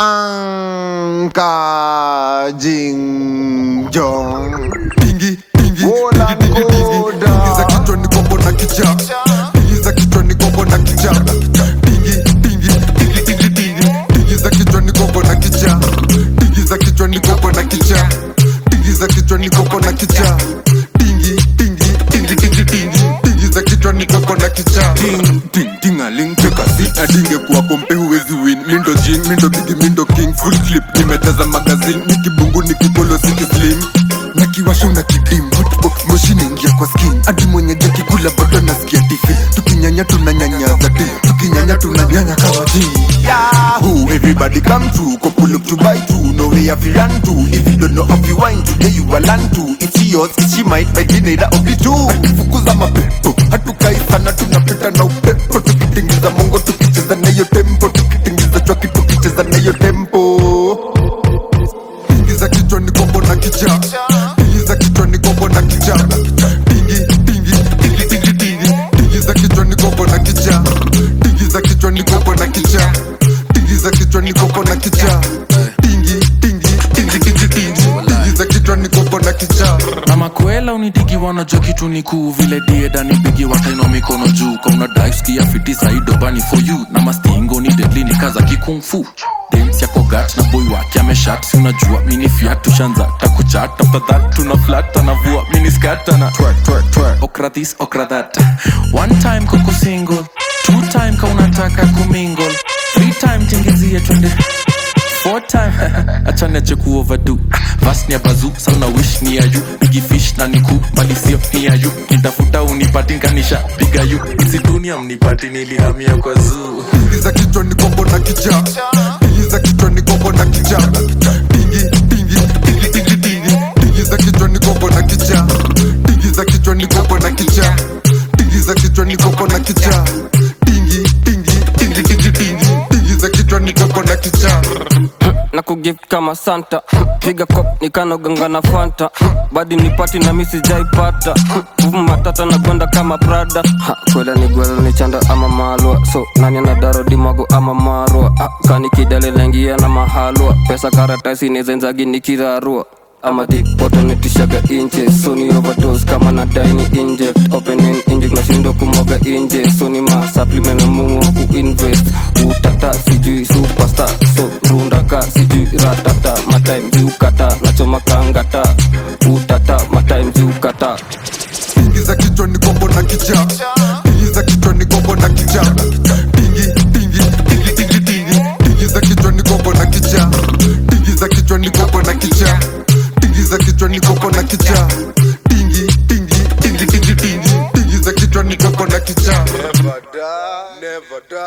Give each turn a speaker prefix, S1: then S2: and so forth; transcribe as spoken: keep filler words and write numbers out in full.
S1: Anka Jing Jong
S2: Dingi, dingi,
S1: Wola
S2: dingi, dingi, dingi
S1: Koda
S2: Dingi za kichwa ni kombo na kicha Dingi za kichwa ni kombo na kicha Dingi, dingi, dingi, dingi, dingi Dingi za kichwa ni kombo na kicha Dingi za kichwa ni kombo na kicha Dingi za kichwa ni kombo na kicha Dingi, dingi, dingi, dingi, dingi Dingi za kichwa ni kombo na kicha Ding, ding, ding-a-ling Cheka si adinge kuwa kompe huwezi win Mindo jing, mindo bigi, mindo king Full clip, nimeteza magazine Nikibungu, nikibolo, siki slim Nakiwasha unakidim Hotbox moshi naingia kwa skin Adi mwenye jeki kula bado nasikia tifi Tukinyanya tunanyanyaza ti Tukinyanya tunanyanya kama ti
S1: Yahoo, everybody come through Couple look to buy two, no way if you run to If you don't know how you wine, today you will learn to It's yours, it's she might, by dinner of the two Fukuza mapepo, hatukai sana tunapita na upepo Tukitingiza mongo, tukicheza na yo tempo Tukitingiza chwaki, tukicheza na yo tempo
S2: Dingi za kichwa ni kombo na kicha Dingi za kichwa ni kombo na kicha Dingi, dingi, dingi, dingi, dingi Dingi za kichwa ni kombo na kicha Dingi za kichwa ni kombo na kicha Dingi za kichwa ni kombo na kicha Dingi, dingi, dingi, dingi, dingi Dingi za kichwa ni kombo na kicha
S3: Na makwela unidigi wanajua kitu ni kuu Vile dieda ni bigi wataino mikono juu Kwa una dive skia fiti saido bani for you Na mastingo ni deadly ni kaza kikungfu Dance ya kogat na boy wake ameshat Si unajua mini fiat tushanza takuchat After that tuna flat anavua mini skata na Twerk, twerk, twerk Okra this, okra that One time koko single Two time ka unataka kumingle Three time tingizie twende Four time, achane cheku overdo Vas ni ya bazu, sauna wish ni ya yu Bigi fish na niku, bali sio ni ya yu Nitafuta unipati nkanisha, piga yu Isi dunia mnipati nilihamia kwa zoo
S2: Dingi za kichwa ni kombo na kicha Dingi za kichwa ni kombo na kicha Dingi, dingi, dingi, dingi, dingi Dingi za kichwa ni kombo na kicha Dingi za kichwa ni kombo na kicha Dingi za kichwa ni kombo na kicha Dingi, dingi, dingi, dingi, dingi Dingi za kichwa ni kombo na kicha
S4: Na kugift kama Santa Piga kop nikano ganga na Fanta Badi nipati na misi jaipata Uvu matata na gwenda kama Prada ha, Kwela ni gwela ni chanda ama malwa So nani na daro dimago ama marwa ha, Kani kidale lengia na mahalwa Pesa karatasi nezenzagi nikirarua Ama di poto netishaga inche So ni overdose kama na daini inject Open and inject na shindo kumoga inje So ni ma supplement na mungu ku invest Utata sijui superstar So rundaka sijui ratata My time ziukata nachoma kangata Utata my time ziukata
S2: Dingi za kichwa ni kombo na kicha Dingi za kichwa ni kombo na kicha Dingi, dingi, dingi, dingi, dingi Dingi za kichwa ni kombo na kicha Dingi za kichwa ni kombo na kicha Dingi za kichwa ni kombo na kicha Dingi, dingi, dingi, dingi, dingi Dingi za kichwa ni kombo na kicha
S1: Never die, never die